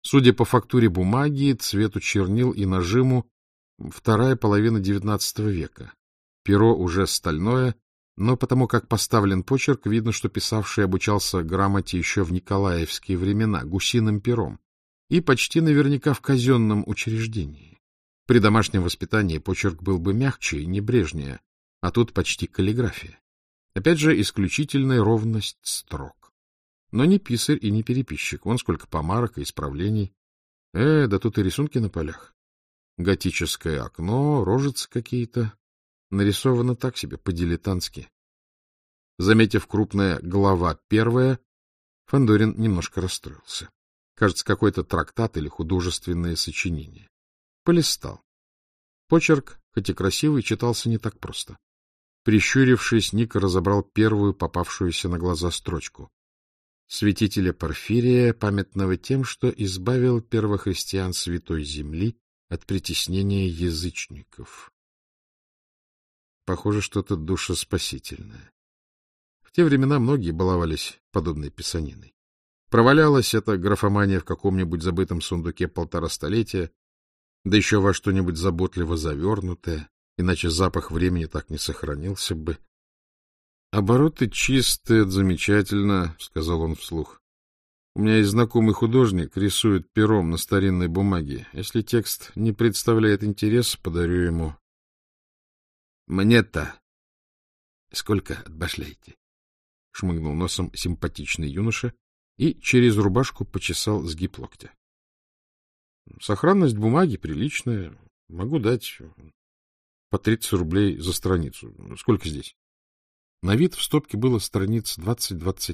Судя по фактуре бумаги, цвету чернил и нажиму, вторая половина XIX века. Перо уже стальное, но потому как поставлен почерк, видно, что писавший обучался грамоте еще в николаевские времена, гусиным пером, и почти наверняка в казенном учреждении. При домашнем воспитании почерк был бы мягче и небрежнее, а тут почти каллиграфия. Опять же, исключительная ровность строк. Но не писарь и не переписчик, вон сколько помарок и исправлений. Да тут и рисунки на полях. Готическое окно, рожицы какие-то. Нарисовано так себе, по-дилетантски. Заметив крупная глава 1, Фандорин немножко расстроился. Кажется, какой-то трактат или художественное сочинение. Полистал. Почерк, хоть и красивый, читался не так просто. Прищурившись, Ника разобрал первую попавшуюся на глаза строчку. Святителя Порфирия, памятного тем, что избавил первохристиан Святой Земли от притеснения язычников. Похоже, что-то душеспасительное. В те времена многие баловались подобной писаниной. Провалялась эта графомания в каком-нибудь забытом сундуке 1,5 столетия, да еще во что-нибудь заботливо завернутое, иначе запах времени так не сохранился бы. — Обороты чистые, это замечательно, — сказал он вслух. — У меня есть знакомый художник, рисует пером на старинной бумаге. Если текст не представляет интереса, подарю ему. — Мне-то сколько отбашляете? — шмыгнул носом симпатичный юноша и через рубашку почесал сгиб локтя. — Сохранность бумаги приличная. Могу дать по 30 рублей за страницу. Сколько здесь? На вид в стопке было страниц 20-25.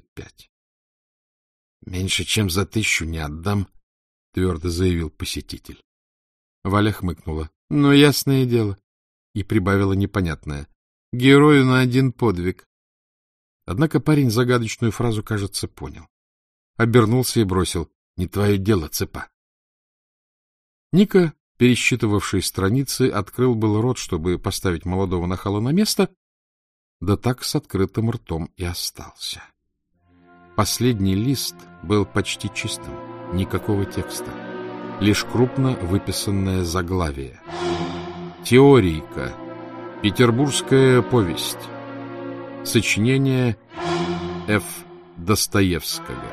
— Меньше, чем за 1000 не отдам, — твердо заявил посетитель. Валя хмыкнула. — Ну, ясное дело. И прибавила непонятное. — Герою на один подвиг. Однако парень загадочную фразу, кажется, понял. Обернулся и бросил. — Не твое дело, цепа. Ника, пересчитывавший страницы, открыл был рот, чтобы поставить молодого нахала на место, да так с открытым ртом и остался. Последний лист был почти чистым, никакого текста, лишь крупно выписанное заглавие. Теорийка. Петербургская повесть. Сочинение Ф. Достоевского.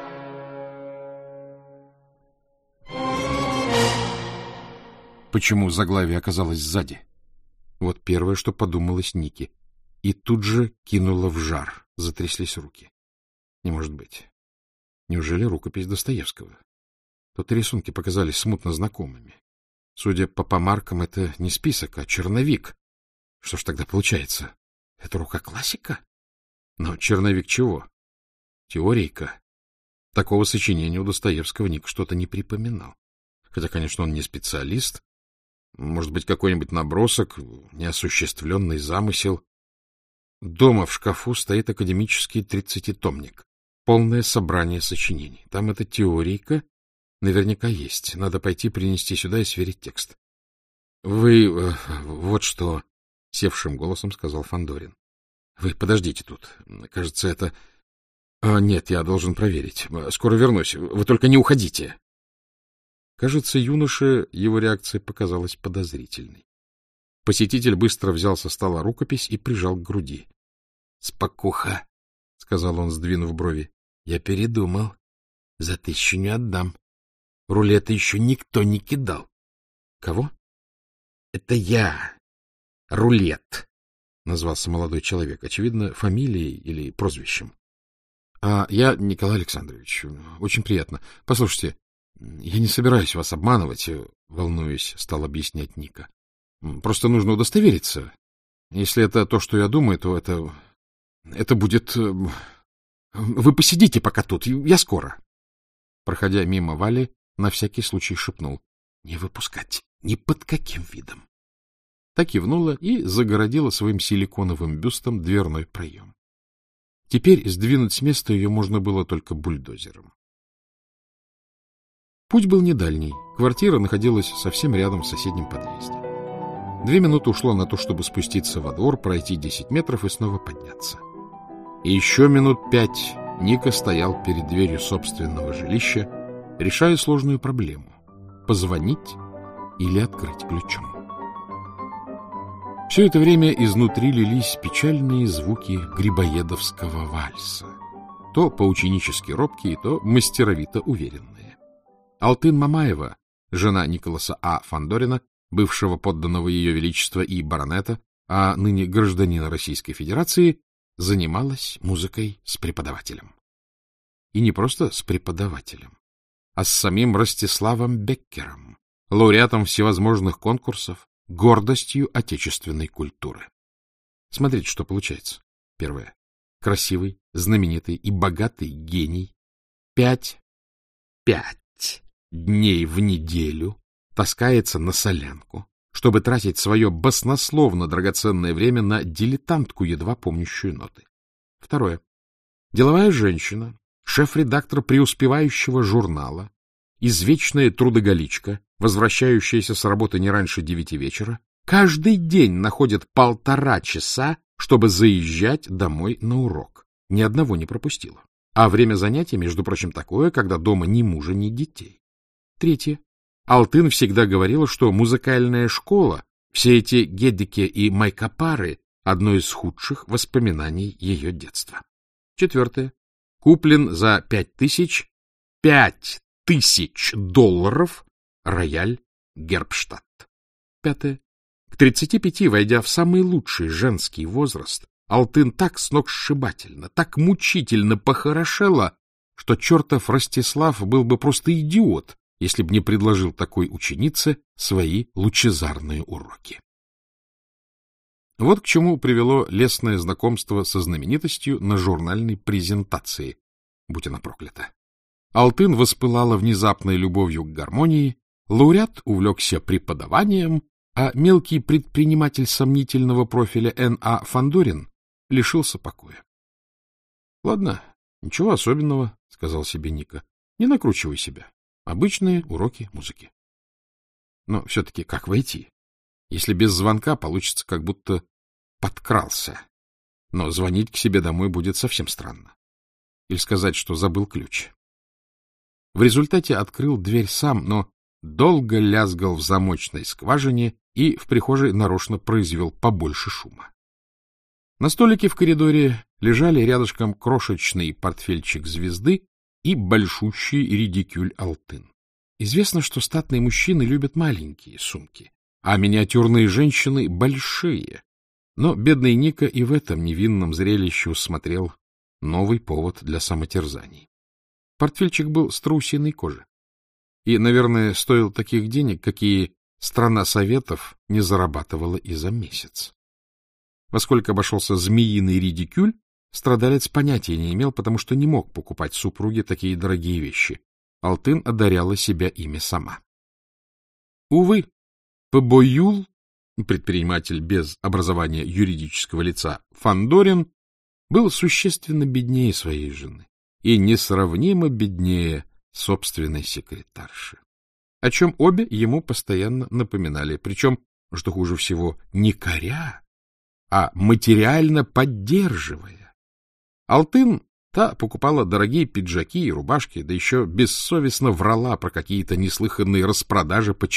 Почему заглавие оказалось сзади? Вот первое, что подумалось Нике. И тут же кинуло в жар. Затряслись руки. Не может быть. Неужели рукопись Достоевского? Тут рисунки показались смутно знакомыми. Судя по помаркам, это не список, а черновик. Что ж тогда получается? Это рука классика? Но черновик чего? Теорийка. Такого сочинения у Достоевского Ник что-то не припоминал. Хотя, конечно, он не специалист. Может быть, какой-нибудь набросок, неосуществленный замысел. Дома в шкафу стоит академический 30-томник. Полное собрание сочинений. Там эта теорийка наверняка есть. Надо пойти принести сюда и сверить текст. — Вы... вот что... — севшим голосом сказал Фандорин. — Вы подождите тут. Кажется, это... Нет, я должен проверить. Скоро вернусь. Вы только не уходите. Кажется, юноше его реакция показалась подозрительной. Посетитель быстро взял со стола рукопись и прижал к груди. — Спокуха, — сказал он, сдвинув брови. — Я передумал. За 1000 не отдам. Рулета еще никто не кидал. — Кого? — Это я. Рулет, — назвался молодой человек, очевидно, фамилией или прозвищем. — Я Николай Александрович. Очень приятно. Послушайте, я не собираюсь вас обманывать, — волнуясь, стал объяснять Ника. — Просто нужно удостовериться. Если это то, что я думаю, то это будет... Вы посидите пока тут, я скоро. Проходя мимо Вали, на всякий случай шепнул. — Не выпускать, ни под каким видом. Так кивнула и загородила своим силиконовым бюстом дверной проем. Теперь сдвинуть с места ее можно было только бульдозером. Путь был недальний. Квартира находилась совсем рядом в соседнем подъезде. 2 минуты ушло на то, чтобы спуститься во двор, пройти 10 метров и снова подняться. И еще минут 5 Ника стоял перед дверью собственного жилища, решая сложную проблему — позвонить или открыть ключом. Все это время изнутри лились печальные звуки грибоедовского вальса, то поученически робкие, то мастеровито уверенные. Алтын Мамаева, жена Николаса А. Фандорина, бывшего подданного Ее Величества и баронета, а ныне гражданина Российской Федерации, занималась музыкой с преподавателем. И не просто с преподавателем, а с самим Ростиславом Беккером, лауреатом всевозможных конкурсов, гордостью отечественной культуры. Смотрите, что получается. Первое. Красивый, знаменитый и богатый гений 5 дней в неделю таскается на солянку, чтобы тратить свое баснословно драгоценное время на дилетантку, едва помнящую ноты. Второе. Деловая женщина, шеф-редактор преуспевающего журнала, извечная трудоголичка, возвращающаяся с работы не раньше 9 вечера, каждый день находит 1,5 часа, чтобы заезжать домой на урок. Ни одного не пропустила. А время занятий, между прочим, такое, когда дома ни мужа, ни детей. Третье. Алтын всегда говорила, что музыкальная школа, все эти Гедеке и Майкопары — одно из худших воспоминаний ее детства. Четвертое. Куплен за $5000 рояль Гербштадт. Пятое. К 35, войдя в самый лучший женский возраст, Алтын так сногсшибательно, так мучительно похорошела, что чертов Ростислав был бы просто идиот, если б не предложил такой ученице свои лучезарные уроки. Вот к чему привело лестное знакомство со знаменитостью на журнальной презентации, будь она проклята. Алтын воспылала внезапной любовью к гармонии, лауреат увлекся преподаванием, а мелкий предприниматель сомнительного профиля Н.А. Фандорин лишился покоя. — Ладно, ничего особенного, — сказал себе Ника. — Не накручивай себя. Обычные уроки музыки. Но все-таки как войти? Если без звонка, получится, как будто подкрался. Но звонить к себе домой будет совсем странно. Или сказать, что забыл ключ. В результате открыл дверь сам, но долго лязгал в замочной скважине и в прихожей нарочно произвел побольше шума. На столике в коридоре лежали рядышком крошечный портфельчик звезды и большущий редикюль Алтын. Известно, что статные мужчины любят маленькие сумки, а миниатюрные женщины — большие. Но бедный Ника и в этом невинном зрелище усмотрел новый повод для самотерзаний. Портфельчик был страусиной кожи и, наверное, стоил таких денег, какие страна Советов не зарабатывала и за месяц. Во сколько обошелся змеиный редикюль, страдалец понятия не имел, потому что не мог покупать супруге такие дорогие вещи. Алтын одаряла себя ими сама. Увы, Побоюл, предприниматель без образования юридического лица, Фандорин, был существенно беднее своей жены и несравнимо беднее собственной секретарши, о чем обе ему постоянно напоминали, причем, что хуже всего, не коря, а материально поддерживая. Алтын та покупала дорогие пиджаки и рубашки, да еще бессовестно врала про какие-то неслыханные распродажи по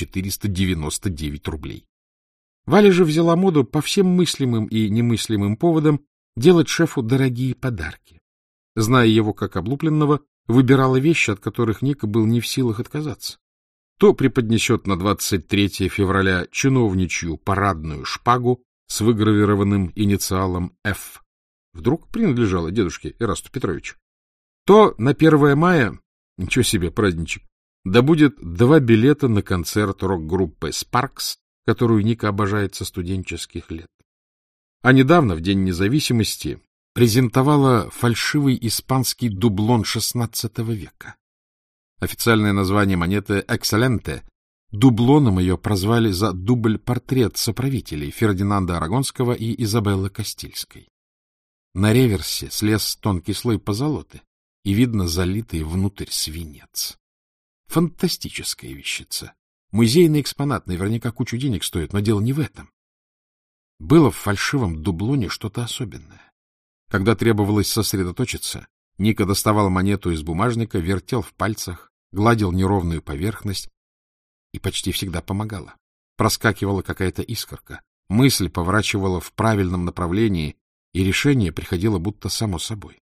499 рублей. Валя же взяла моду по всем мыслимым и немыслимым поводам делать шефу дорогие подарки. Зная его как облупленного, выбирала вещи, от которых Ника был не в силах отказаться. То преподнесет на 23 февраля чиновничью парадную шпагу с выгравированным инициалом «Ф», вдруг принадлежала дедушке Эрасту Петровичу. То на 1 мая, ничего себе праздничек, да будет 2 билета на концерт рок-группы «Спаркс», которую Ника обожает со студенческих лет. А недавно, в День независимости, презентовала фальшивый испанский дублон XVI века. Официальное название монеты «Экселенте». Дублоном ее прозвали за дубль-портрет соправителей Фердинанда Арагонского и Изабеллы Кастильской. На реверсе слез тонкий слой позолоты, и видно залитый внутрь свинец. Фантастическая вещица. Музейный экспонат, наверняка кучу денег стоит, но дело не в этом. Было в фальшивом дублоне что-то особенное. Когда требовалось сосредоточиться, Ника доставал монету из бумажника, вертел в пальцах, гладил неровную поверхность и почти всегда помогала. Проскакивала какая-то искорка, мысль поворачивала в правильном направлении, и решение приходило будто само собой.